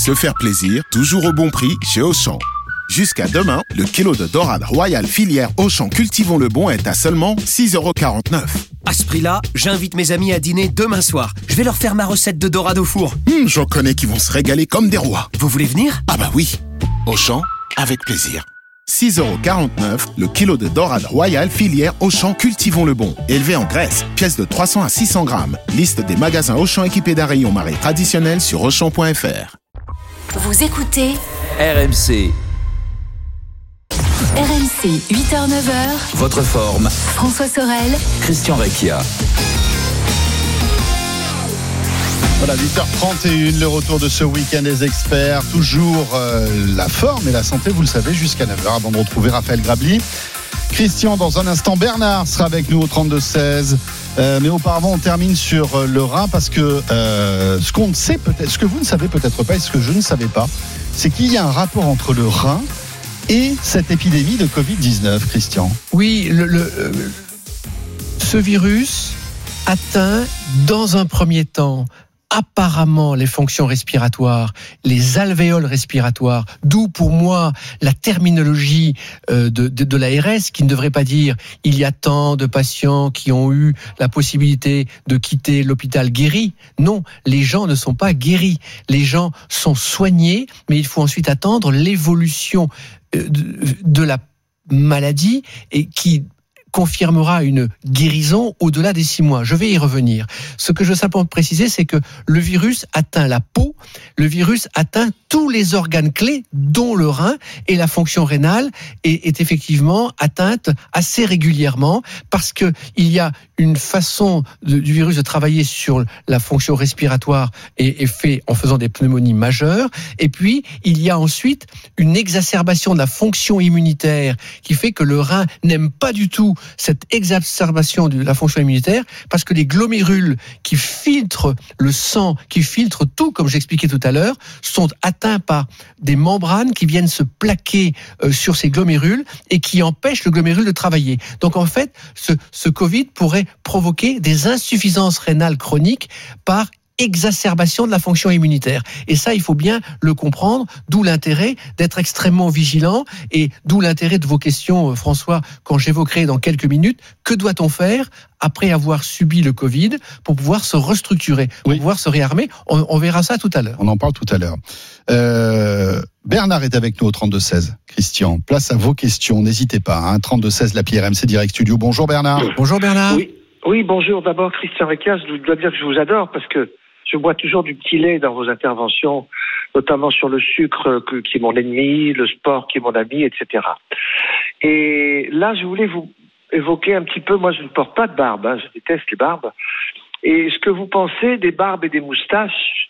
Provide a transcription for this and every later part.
Se faire plaisir, toujours au bon prix chez Auchan. Jusqu'à demain, le kilo de dorade royale filière Auchan Cultivons le Bon est à seulement 6,49€. À ce prix-là, j'invite mes amis à dîner demain soir. Je vais leur faire ma recette de dorade au four. J'en connais qui vont se régaler comme des rois. Vous voulez venir ? Ah bah oui. Auchan, avec plaisir. 6,49€ le kilo de dorade royale filière Auchan Cultivons le Bon. Élevé en Grèce, pièce de 300 à 600 grammes. Liste des magasins Auchan équipés d'un rayon marée traditionnel sur Auchan.fr. Vous écoutez RMC. RMC 8h-9h. Votre forme. François Sorel. Christian Recchia. Voilà, 8h31, le retour de ce week-end des experts. Toujours la forme et la santé, vous le savez, jusqu'à 9h avant de retrouver Raphaël Grabli. Christian, dans un instant, Bernard sera avec nous au 32-16. Mais auparavant, on termine sur le Rhin parce que ce qu'on ne sait peut-être, ce que vous ne savez peut-être pas et ce que je ne savais pas, c'est qu'il y a un rapport entre le Rhin et cette épidémie de Covid-19, Christian. Oui, ce virus atteint dans un premier temps apparemment les fonctions respiratoires, les alvéoles respiratoires, d'où pour moi la terminologie de l'ARS qui ne devrait pas dire il y a tant de patients qui ont eu la possibilité de quitter l'hôpital guéris. Non, les gens ne sont pas guéris, les gens sont soignés, mais il faut ensuite attendre l'évolution de la maladie et qui confirmera une guérison au-delà des 6 mois. Je vais y revenir. Ce que je veux simplement préciser, c'est que le virus atteint la peau, le virus atteint tous les organes clés, dont le rein, et la fonction rénale est effectivement atteinte assez régulièrement parce que il y a une façon du virus de travailler sur la fonction respiratoire et fait en faisant des pneumonies majeures. Et puis, il y a ensuite une exacerbation de la fonction immunitaire qui fait que le rein n'aime pas du tout cette exacerbation de la fonction immunitaire parce que les glomérules qui filtrent le sang, qui filtrent tout, comme j'expliquais tout à l'heure, sont atteints par des membranes qui viennent se plaquer sur ces glomérules et qui empêchent le glomérule de travailler. Donc en fait, ce Covid pourrait provoquer des insuffisances rénales chroniques par exacerbation de la fonction immunitaire. Et ça, il faut bien le comprendre, d'où l'intérêt d'être extrêmement vigilant et d'où l'intérêt de vos questions, François, quand j'évoquerai dans quelques minutes, que doit-on faire après avoir subi le Covid pour pouvoir se restructurer, pour pouvoir se réarmer. On verra ça tout à l'heure. On en parle tout à l'heure. Bernard est avec nous au 32-16. Christian, place à vos questions, n'hésitez pas. 32-16, l'appli RMC Direct Studio. Bonjour Bernard. Bonjour Bernard. Oui, bonjour. D'abord, Christian Recchia, je dois dire que je vous adore parce que je bois toujours du petit lait dans vos interventions, notamment sur le sucre qui est mon ennemi, le sport qui est mon ami, etc. Et là, je voulais vous évoquer un petit peu, moi je ne porte pas de barbe, je déteste les barbes, et ce que vous pensez des barbes et des moustaches,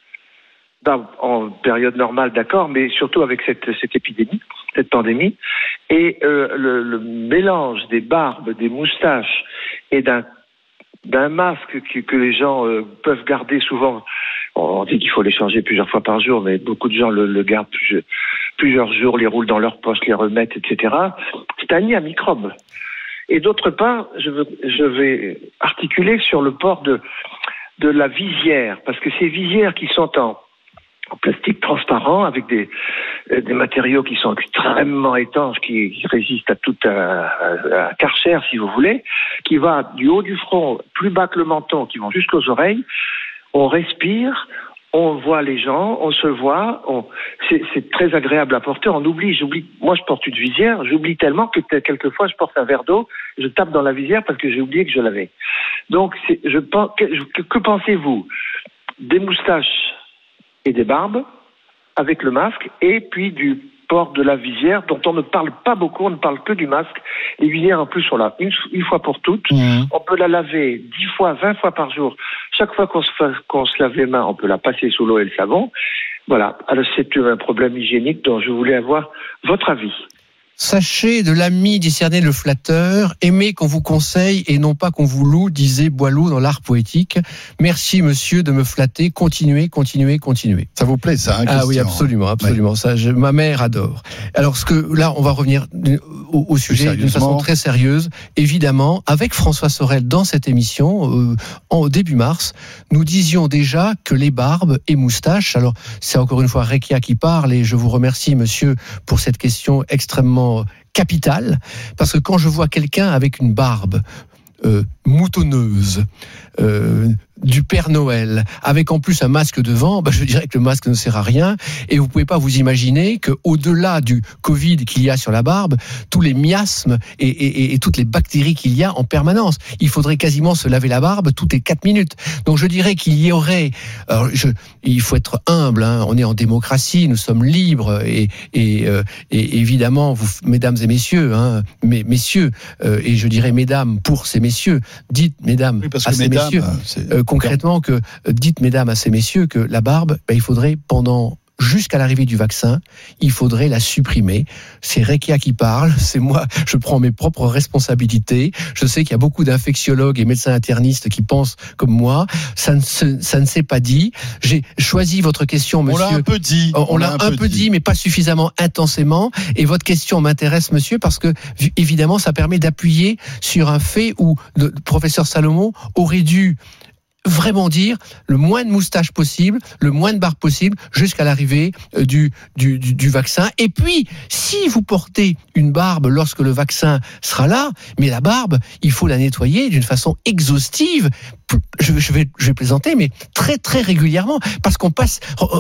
en période normale, d'accord, mais surtout avec cette épidémie, cette pandémie, et le mélange des barbes, des moustaches et d'un masque que les gens peuvent garder souvent. On dit qu'il faut les changer plusieurs fois par jour, mais beaucoup de gens le gardent plusieurs jours, les roulent dans leur poche, les remettent, etc. C'est un nid à microbes. Et d'autre part, je vais articuler sur le port de la visière, parce que ces visières qui sont en plastique transparent avec des matériaux qui sont extrêmement étanches, qui résistent à toute à Karcher, si vous voulez, qui va du haut du front, plus bas que le menton, qui vont jusqu'aux oreilles. On respire, on voit les gens, on se voit, c'est très agréable à porter. J'oublie. Moi, je porte une visière, j'oublie tellement que quelquefois je porte un verre d'eau, je tape dans la visière parce que j'ai oublié que je l'avais. Donc, que pensez-vous des moustaches et des barbes avec le masque, et puis du port de la visière dont on ne parle pas beaucoup, on ne parle que du masque. Les visières en plus sont là une fois pour toutes. On peut la laver 10 fois, 20 fois par jour. Chaque fois qu'on se lave les mains, on peut la passer sous l'eau et le savon. Voilà, alors c'est un problème hygiénique dont je voulais avoir votre avis. Sachez de l'ami discerner le flatteur, aimez qu'on vous conseille et non pas qu'on vous loue, disait Boileau dans l'art poétique. Merci monsieur de me flatter, continuez. Ça vous plaît ça, Christian ? Ah oui, absolument. Ouais. Ça, ma mère adore. Alors là, on va revenir au sujet d'une façon très sérieuse, évidemment, avec François Sorel dans cette émission, au début mars, nous disions déjà que les barbes et moustaches, alors c'est encore une fois Rekia qui parle, et je vous remercie monsieur pour cette question extrêmement capitale, parce que quand je vois quelqu'un avec une barbe moutonneuse, du Père Noël, avec en plus un masque devant, je dirais que le masque ne sert à rien. Et vous pouvez pas vous imaginer que, au-delà du Covid qu'il y a sur la barbe, tous les miasmes et toutes les bactéries qu'il y a en permanence, il faudrait quasiment se laver la barbe toutes les 4 minutes. Donc je dirais qu'il y aurait, il faut être humble, hein, on est en démocratie, nous sommes libres et évidemment, vous, mesdames et messieurs, hein, messieurs, et je dirais mesdames pour ces messieurs, dites mesdames à ces messieurs. Concrètement, dites mesdames à ces messieurs que la barbe, il faudrait jusqu'à l'arrivée du vaccin, il faudrait la supprimer. C'est Rekia qui parle, c'est moi, je prends mes propres responsabilités. Je sais qu'il y a beaucoup d'infectiologues et médecins internistes qui pensent comme moi. Ça ne s'est pas dit. J'ai choisi votre question, monsieur. On l'a un peu dit. On l'a un peu dit, mais pas suffisamment intensément. Et votre question m'intéresse, monsieur, parce que, évidemment, ça permet d'appuyer sur un fait où le professeur Salomon aurait dû vraiment dire le moins de moustaches possible, le moins de barbe possible, jusqu'à l'arrivée du vaccin. Et puis, si vous portez une barbe lorsque le vaccin sera là, mais la barbe, il faut la nettoyer d'une façon exhaustive. Je vais plaisanter, mais très très régulièrement, parce qu'on passe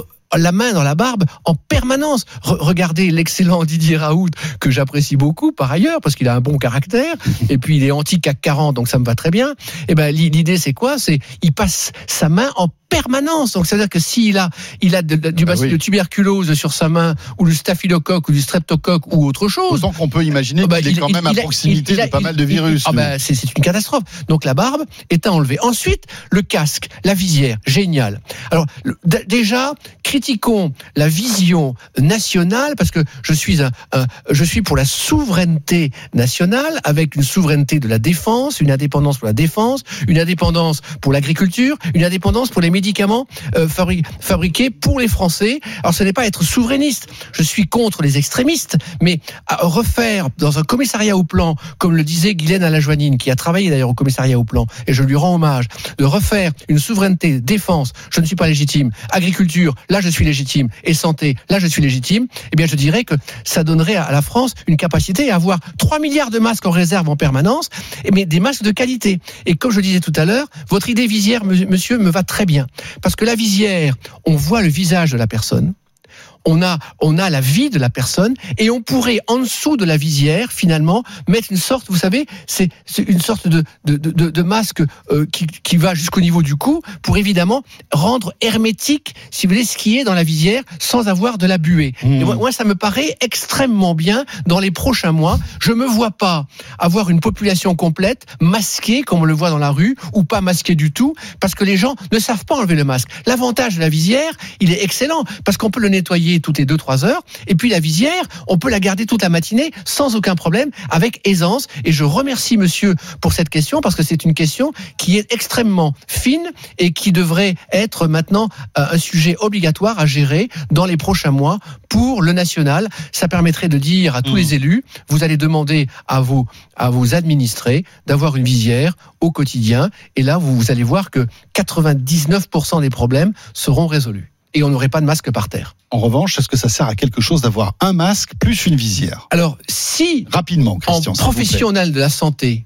la main dans la barbe en permanence. Regardez l'excellent Didier Raoult, que j'apprécie beaucoup par ailleurs, parce qu'il a un bon caractère, et puis il est anti-CAC 40, donc ça me va très bien. Et l'idée c'est quoi ? C'est il passe sa main en permanence. Donc, c'est-à-dire que s'il a du bacille de tuberculose sur sa main, ou du staphylocoque, ou du streptocoque, ou autre chose. Autant qu'on peut imaginer qu'il est quand même à proximité de pas mal de virus. C'est une catastrophe. Donc, la barbe est à enlever. Ensuite, le casque, la visière, génial. Alors, déjà, critiquons la vision nationale, parce que je suis pour la souveraineté nationale, avec une souveraineté de la défense, une indépendance pour la défense, une indépendance pour l'agriculture, une indépendance pour les médicaments fabriqués pour les Français. Alors ce n'est pas être souverainiste, je suis contre les extrémistes, mais à refaire dans un commissariat au plan, comme le disait Guylaine Alajoanine, qui a travaillé d'ailleurs au commissariat au plan, et je lui rends hommage, de refaire une souveraineté, défense, je ne suis pas légitime, agriculture, là je suis légitime, et santé, là je suis légitime, eh bien je dirais que ça donnerait à la France une capacité à avoir 3 milliards de masques en réserve en permanence, mais des masques de qualité. Et comme je disais tout à l'heure, votre idée visière, monsieur, me va très bien. Parce que la visière, on voit le visage de la personne, on a la vie de la personne, et on pourrait, en dessous de la visière, finalement, mettre une sorte, vous savez, c'est une sorte de masque qui va jusqu'au niveau du cou, pour évidemment rendre hermétique, si vous voulez, ce qui est dans la visière, sans avoir de la buée. Et moi, ça me paraît extrêmement bien dans les prochains mois. Je me vois pas avoir une population complète masquée, comme on le voit dans la rue, ou pas masquée du tout, parce que les gens ne savent pas enlever le masque. L'avantage de la visière, il est excellent, parce qu'on peut le nettoyer toutes les 2-3 heures, et puis la visière, on peut la garder toute la matinée sans aucun problème, avec aisance. Et je remercie monsieur pour cette question, parce que c'est une question qui est extrêmement fine et qui devrait être maintenant un sujet obligatoire à gérer dans les prochains mois pour le national. Ça permettrait de dire à tous les élus, vous allez demander à vos administrés d'avoir une visière au quotidien, et là vous allez voir que 99% des problèmes seront résolus. Et on n'aurait pas de masque par terre. En revanche, est-ce que ça sert à quelque chose d'avoir un masque plus une visière ? Alors, si rapidement, Christian, en professionnel de la santé,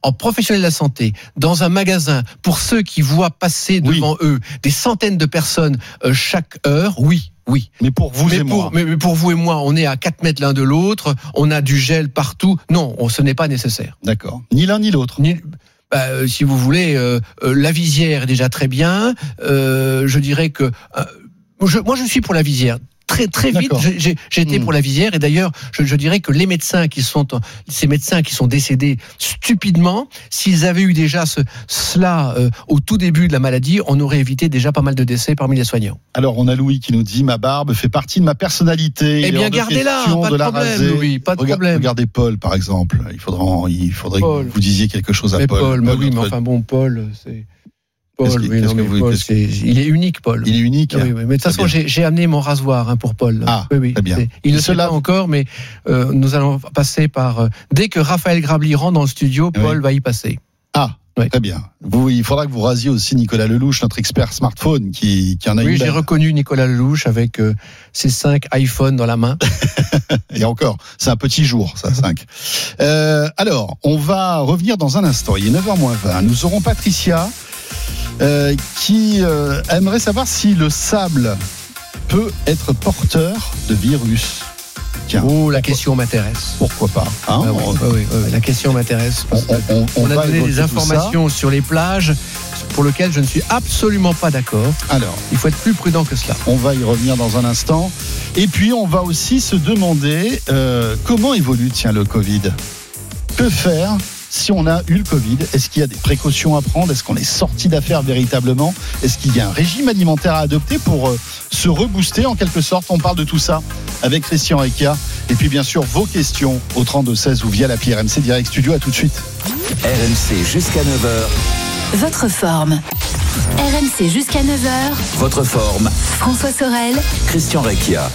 dans un magasin, pour ceux qui voient passer devant eux des centaines de personnes chaque heure, oui. Mais pour vous et moi. Mais pour vous et moi, on est à 4 mètres l'un de l'autre, on a du gel partout. Non, ce n'est pas nécessaire. D'accord. Ni l'un ni l'autre. Si vous voulez, la visière est déjà très bien. Je dirais que moi, je suis pour la visière. Très vite, j'ai été pour la visière, et d'ailleurs, je dirais que les médecins ces médecins qui sont décédés stupidement, s'ils avaient eu déjà cela au tout début de la maladie, on aurait évité déjà pas mal de décès parmi les soignants. Alors, on a Louis qui nous dit, ma barbe fait partie de ma personnalité. Eh bien, gardez-la, pas de problème, Louis, pas de problème. Regardez Paul, par exemple. Il faudrait Paul. que vous disiez quelque chose à Paul. Paul, mais enfin bon, Paul, c'est... Paul, il est unique, Paul. Il est unique. Oui, mais de toute façon, j'ai amené mon rasoir pour Paul. Très bien. Il ne sait pas encore, mais nous allons passer par. Dès que Raphaël Grabli rentre dans le studio, Paul va y passer. Oui. Très bien. Il faudra que vous rasiez aussi Nicolas Lelouch, notre expert smartphone, qui en a une. Oui, j'ai reconnu Nicolas Lelouch avec ses 5 iPhones dans la main. Et encore, c'est un petit jour, ça, 5. Alors, on va revenir dans un instant. Il est 9h-20. Nous aurons Patricia qui aimerait savoir si le sable peut être porteur de virus. Tiens, la question m'intéresse. Pourquoi pas Oui, la question m'intéresse. On a donné des informations sur les plages pour lesquelles je ne suis absolument pas d'accord. Alors, il faut être plus prudent que cela. On va y revenir dans un instant. Et puis, on va aussi se demander comment évolue le Covid. Que faire si on a eu le Covid? Est-ce qu'il y a des précautions à prendre? Est-ce qu'on est sorti d'affaire véritablement? Est-ce qu'il y a un régime alimentaire à adopter pour se rebooster en quelque sorte? On parle de tout ça avec Christian Rekia. Et puis bien sûr, vos questions au 32-16 ou via l'appli RMC Direct Studio. À tout de suite. RMC jusqu'à 9h. Votre forme. RMC jusqu'à 9h. Votre forme. François Sorel. Christian Rekia.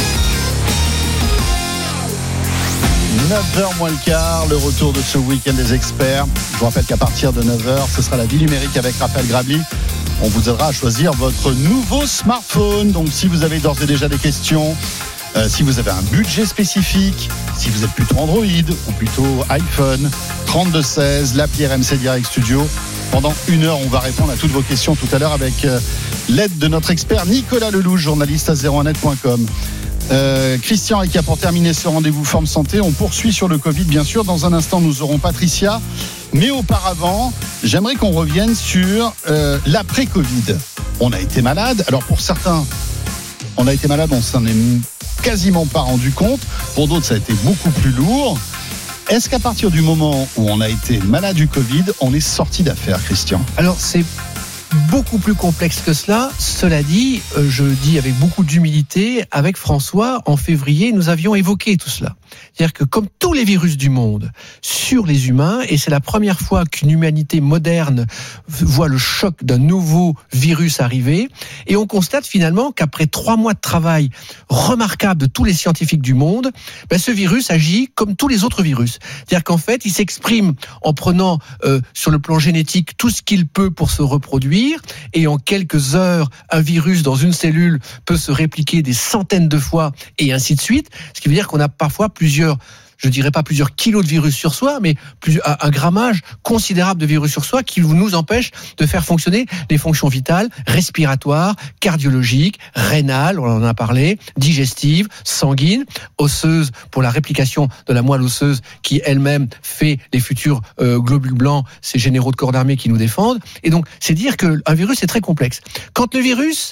9h moins le quart, le retour de ce week-end des experts. Je vous rappelle qu'à partir de 9h, ce sera la vie numérique avec Raphaël Grabli. On vous aidera à choisir votre nouveau smartphone. Donc si vous avez d'ores et déjà des questions, si vous avez un budget spécifique, si vous êtes plutôt Android ou plutôt iPhone, 32-16, l'appli RMC Direct Studio. Pendant 1 heure, on va répondre à toutes vos questions tout à l'heure avec l'aide de notre expert Nicolas Lelouch, journaliste à 01net.com. Christian Rekia, pour terminer ce rendez-vous Forme Santé, on poursuit sur le Covid bien sûr. Dans un instant nous aurons Patricia, mais auparavant j'aimerais qu'on revienne sur l'après-Covid. On a été malade, alors pour certains on a été malade, on s'en est quasiment pas rendu compte, pour d'autres ça a été beaucoup plus lourd. Est-ce qu'à partir du moment où on a été malade du Covid, on est sorti d'affaire, Christian? Alors c'est beaucoup plus complexe que cela. Cela dit, je dis avec beaucoup d'humilité, avec François, en février, nous avions évoqué tout cela. C'est-à-dire que comme tous les virus du monde, sur les humains, et c'est la première fois qu'une humanité moderne voit le choc d'un nouveau virus arriver, et on constate finalement qu'après 3 mois de travail remarquable de tous les scientifiques du monde, ce virus agit comme tous les autres virus. C'est-à-dire qu'en fait, il s'exprime en prenant sur le plan génétique tout ce qu'il peut pour se reproduire, et en quelques heures, un virus dans une cellule peut se répliquer des centaines de fois, et ainsi de suite. Ce qui veut dire qu'on a parfois je dirais pas plusieurs kilos de virus sur soi, mais un grammage considérable de virus sur soi qui nous empêche de faire fonctionner les fonctions vitales, respiratoires, cardiologiques, rénales, on en a parlé, digestives, sanguines, osseuses pour la réplication de la moelle osseuse qui elle-même fait les futurs globules blancs, ces généraux de corps d'armée qui nous défendent. Et donc, c'est dire qu'un virus est très complexe. Quand le virus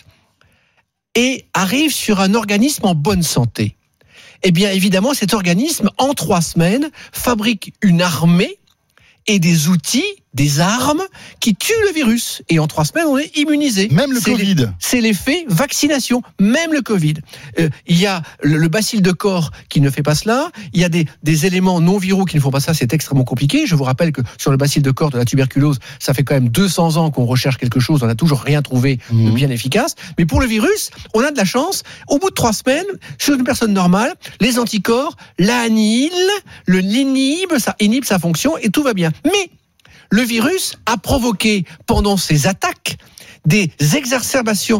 arrive sur un organisme en bonne santé, eh bien, évidemment, cet organisme, en 3 semaines, fabrique une armée et des outils, des armes qui tuent le virus. Et en 3 semaines, on est immunisé. Même le Covid. C'est l'effet vaccination. Même le Covid. Il y a le bacille de corps qui ne fait pas cela. Il y a des éléments non viraux qui ne font pas ça. C'est extrêmement compliqué. Je vous rappelle que sur le bacille de corps de la tuberculose, ça fait quand même 200 ans qu'on recherche quelque chose. On n'a toujours rien trouvé de bien efficace. Mais pour le virus, on a de la chance. Au bout de 3 semaines, chez une personne normale, les anticorps l'annihilent, l'inhibe, ça inhibe sa fonction et tout va bien. Mais le virus a provoqué pendant ces attaques des exacerbations,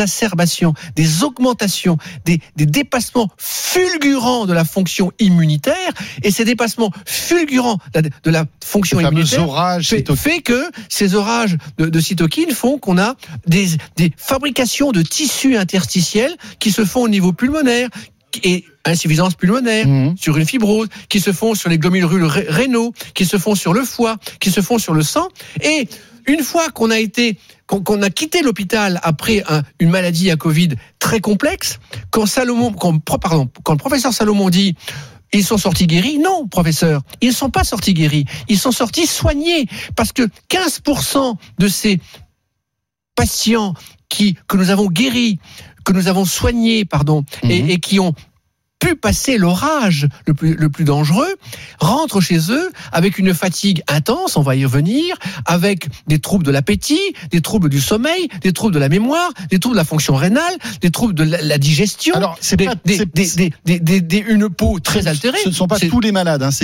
des augmentations, des dépassements fulgurants de la fonction immunitaire. Et ces dépassements fulgurants de la fonction immunitaire fait que ces orages de cytokines font qu'on a des fabrications de tissus interstitiels qui se font au niveau pulmonaire, et insuffisance pulmonaire, sur une fibrose, qui se font sur les glomérules rénaux, qui se font sur le foie, qui se font sur le sang. Et une fois qu'on a quitté l'hôpital après une maladie à Covid très complexe, quand le professeur Salomon dit ils sont sortis guéris, non, professeur, ils ne sont pas sortis guéris, ils sont sortis soignés, parce que 15% de ces patients que nous avons guéris, que nous avons soignés, et qui ont pu passer l'orage le plus dangereux, rentrent chez eux avec une fatigue intense, on va y revenir, avec des troubles de l'appétit, des troubles du sommeil, des troubles de la mémoire, des troubles de la fonction rénale, des troubles de la digestion, Alors, une peau très altérée. Ce ne sont pas tous les malades, hein. C'est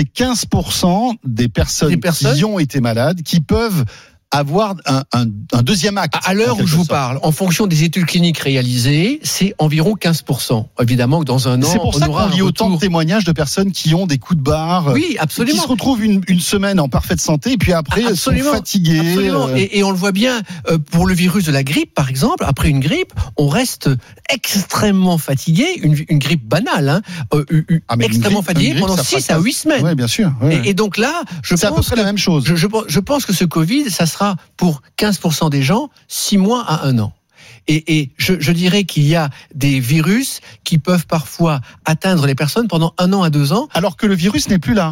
15% des personnes qui ont été malades qui peuvent avoir un deuxième acte. À l'heure où je vous parle, en fonction des études cliniques réalisées, c'est environ 15%. Évidemment que dans un an, c'est pour ça qu'on lit autant de témoignages de personnes qui ont des coups de barre, oui, absolument, qui se retrouvent une semaine en parfaite santé et puis après elles sont fatiguées. Absolument. Et on le voit bien pour le virus de la grippe, par exemple. Après une grippe, on reste extrêmement fatigué, une grippe banale, extrêmement fatigué pendant 6 à 8 semaines. Oui, bien sûr. Oui. Et donc là, c'est à peu près la même chose. Je pense que ce Covid, ça sera pour 15% des gens 6 mois à 1 an. Et je dirais qu'il y a des virus qui peuvent parfois atteindre les personnes pendant 1 an à 2 ans. Alors que le virus n'est plus là.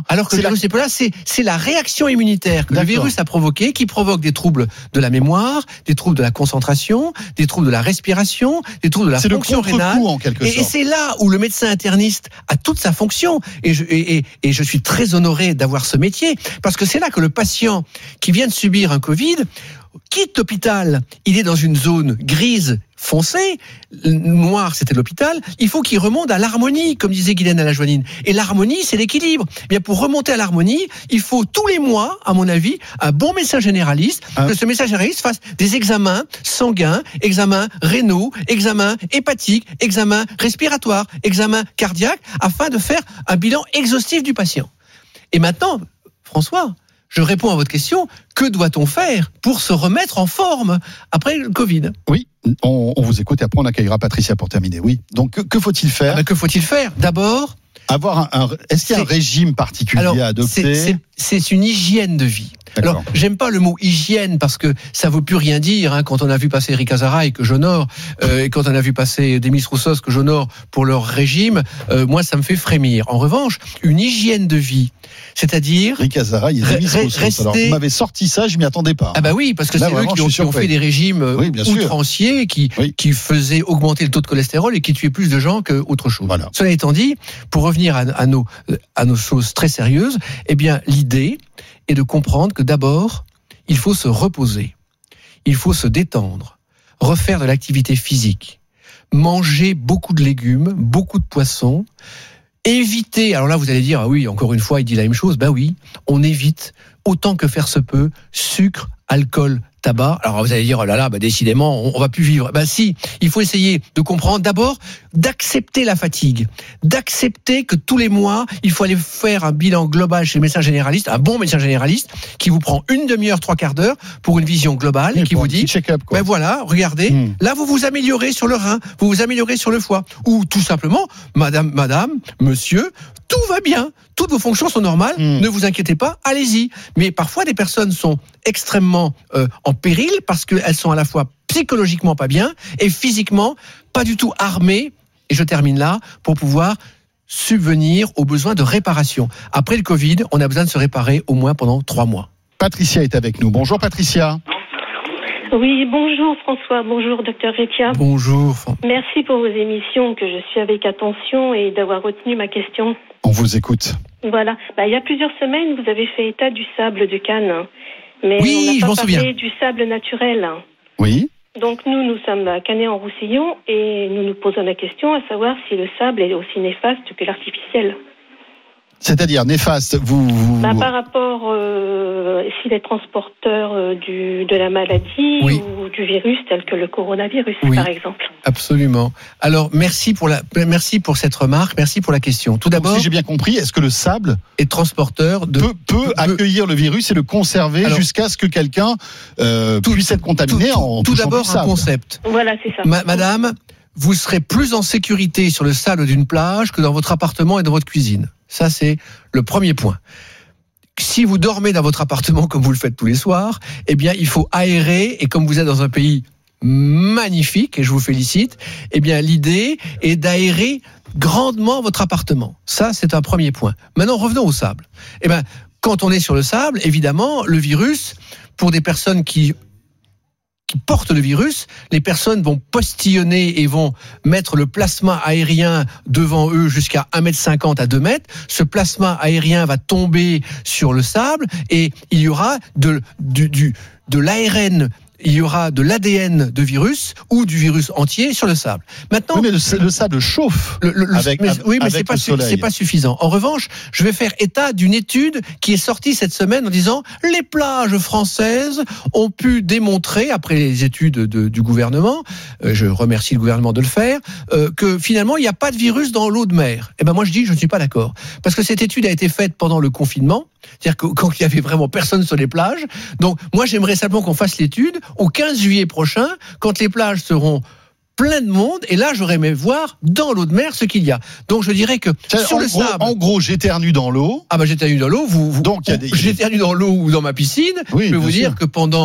C'est la réaction immunitaire que le virus a provoquée qui provoque des troubles de la mémoire, des troubles de la concentration, des troubles de la respiration, des troubles de la fonction rénale. En quelque sorte. Et c'est là où le médecin interniste a toute sa fonction. Et je suis très honoré d'avoir ce métier parce que c'est là que le patient qui vient de subir un Covid quitte l'hôpital, il est dans une zone grise foncée, noir c'était l'hôpital, il faut qu'il remonte à l'harmonie, comme disait Guylaine Alajoanine. Et l'harmonie, c'est l'équilibre. Eh bien, pour remonter à l'harmonie, il faut tous les mois, à mon avis, un bon médecin généraliste, que ce médecin généraliste fasse des examens sanguins, examens rénaux, examens hépatiques, examens respiratoires, examens cardiaques, afin de faire un bilan exhaustif du patient. Et maintenant, François, je réponds à votre question, que doit-on faire pour se remettre en forme après le Covid ? Oui, on vous écoute et après on accueillera Patricia pour terminer. Oui, donc que faut-il faire ? Que faut-il faire ? D'abord, est-ce qu'il y a un régime particulier à adopter ? C'est une hygiène de vie. D'accord. Alors, j'aime pas le mot hygiène parce que ça veut plus rien dire. Quand on a vu passer Eric Azaraï que j'honore et quand on a vu passer Demis Roussos que j'honore pour leur régime, moi ça me fait frémir. En revanche, une hygiène de vie, c'est-à-dire Eric Azaraï et Demis Roussos. Alors, vous m'avez sorti ça, je m'y attendais pas. Ah bah oui, parce que là, c'est eux qui ont fait des régimes outranciers qui faisaient augmenter le taux de cholestérol et qui tuaient plus de gens qu'autre chose. Voilà. Cela étant dit, pour revenir à nos choses très sérieuses, eh bien l'idée est de comprendre que d'abord, il faut se reposer, il faut se détendre, refaire de l'activité physique, manger beaucoup de légumes, beaucoup de poissons, éviter, alors là vous allez dire, ah oui, encore une fois, il dit la même chose, ben oui, on évite autant que faire se peut, sucre, alcool, tabac. Alors vous allez dire, oh là là, décidément, on va plus vivre. Si, il faut essayer de comprendre d'abord, d'accepter la fatigue, d'accepter que tous les mois, il faut aller faire un bilan global chez le médecin généraliste, un bon médecin généraliste, qui vous prend une demi-heure, 3/4 d'heure pour une vision globale et qui vous dit, voilà, regardez, là vous vous améliorez sur le rein, vous vous améliorez sur le foie, ou tout simplement, madame, monsieur, tout va bien, toutes vos fonctions sont normales, ne vous inquiétez pas, allez-y. Mais parfois, des personnes sont extrêmement en péril parce qu'elles sont à la fois psychologiquement pas bien et physiquement pas du tout armées, et je termine là, pour pouvoir subvenir aux besoins de réparation. Après le Covid, on a besoin de se réparer au moins pendant 3 mois. Patricia est avec nous. Bonjour Patricia. Oui, bonjour François, bonjour Dr Recchia. Bonjour. Merci pour vos émissions que je suis avec attention et d'avoir retenu ma question. On vous écoute. Voilà, il y a plusieurs semaines, vous avez fait état du sable de Cannes, mais oui, on n'a pas parlé du sable naturel. Oui. Donc nous sommes à Canet-en-Roussillon et nous nous posons la question à savoir si le sable est aussi néfaste que l'artificiel. C'est-à-dire néfaste, par rapport s'il est transporteur de la maladie ou du virus tel que le coronavirus, par exemple. Absolument. Alors merci pour cette remarque, merci pour la question. Tout d'abord, si j'ai bien compris, est-ce que le sable est transporteur peut accueillir le virus et le conserver jusqu'à ce que quelqu'un puisse être contaminé en tout touchant d'abord du sable. Un concept. Voilà, c'est ça. Madame, vous serez plus en sécurité sur le sable d'une plage que dans votre appartement et dans votre cuisine. Ça, c'est le premier point. Si vous dormez dans votre appartement comme vous le faites tous les soirs, eh bien, il faut aérer. Et comme vous êtes dans un pays magnifique, et je vous félicite, eh bien, l'idée est d'aérer grandement votre appartement. Ça, c'est un premier point. Maintenant, revenons au sable. Eh bien, quand on est sur le sable, évidemment, le virus, pour des personnes qui qui portent le virus, les personnes vont postillonner et vont mettre le plasma aérien devant eux jusqu'à 1,50 m à 2 mètres. Ce plasma aérien va tomber sur le sable et il y aura de l'ARN, il y aura de l'ADN de virus ou du virus entier sur le sable. Maintenant, oui, mais le sable chauffe. Mais c'est pas suffisant. En revanche, je vais faire état d'une étude qui est sortie cette semaine en disant les plages françaises ont pu démontrer, après les études du gouvernement, je remercie le gouvernement de le faire, que finalement il n'y a pas de virus dans l'eau de mer. Et ben moi je dis je ne suis pas d'accord parce que cette étude a été faite pendant le confinement. C'est-à-dire que quand il y avait vraiment personne sur les plages. Donc moi j'aimerais simplement qu'on fasse l'étude au 15 juillet prochain, quand les plages seront plein de monde, et là j'aurais aimé voir dans l'eau de mer ce qu'il y a. Donc je dirais que sur le sable. En gros, j'éternue dans l'eau. Ah bah j'éternue dans l'eau. J'éternue dans l'eau ou dans ma piscine. Oui, je peux vous dire que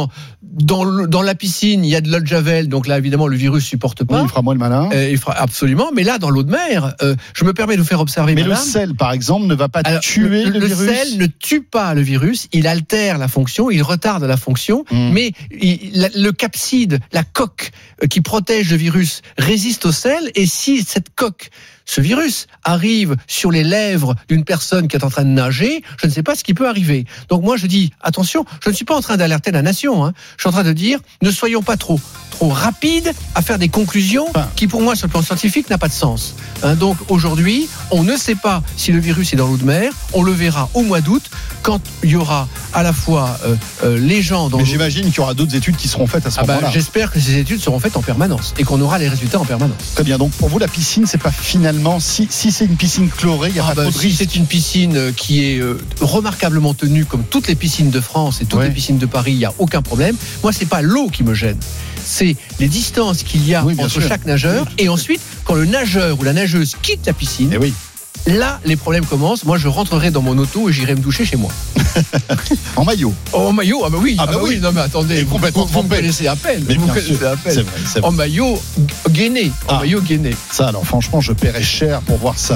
dans la piscine, il y a de l'eau de javel, donc là évidemment le virus supporte pas. Oui, il fera moins le malin. Il fera absolument. Mais là, dans l'eau de mer, je me permets de vous faire observer. Mais madame, le sel, par exemple, ne va pas tuer le virus. Le sel ne tue pas le virus. Il altère la fonction, il retarde la fonction. Mais le capside, la coque qui protège le virus, résiste au sel. Et si cette coque, ce virus, arrive sur les lèvres d'une personne qui est en train de nager, je ne sais pas ce qui peut arriver. Donc moi je dis, attention, je ne suis pas en train d'alerter la nation. Je suis en train de dire, ne soyons pas trop rapides à faire des conclusions qui pour moi sur le plan scientifique n'a pas de sens. Donc aujourd'hui, on ne sait pas si le virus est dans l'eau de mer. On le verra au mois d'août quand il y aura à la fois les gens dans. Mais j'imagine qu'il y aura d'autres études qui seront faites à ce moment-là. J'espère que ces études seront faites en permanence et qu'on aura les résultats en permanence. Très bien. Donc pour vous, la piscine, c'est pas finalement si c'est une piscine chlorée, il y a pas trop de risque. Si c'est une piscine qui est remarquablement tenue comme toutes les piscines de France et toutes les piscines de Paris, il y a aucun problème. Moi, c'est pas l'eau qui me gêne. C'est les distances qu'il y a entre chaque nageur. Et ensuite, quand le nageur ou la nageuse quitte la piscine, là, les problèmes commencent. Moi, je rentrerai dans mon auto et j'irai me doucher chez moi. En maillot. En maillot, oui. Non, mais attendez, vous me connaissez à peine. Mais bien sûr, c'est vrai. En maillot gainé. Ça, alors franchement, je paierais cher pour voir ça.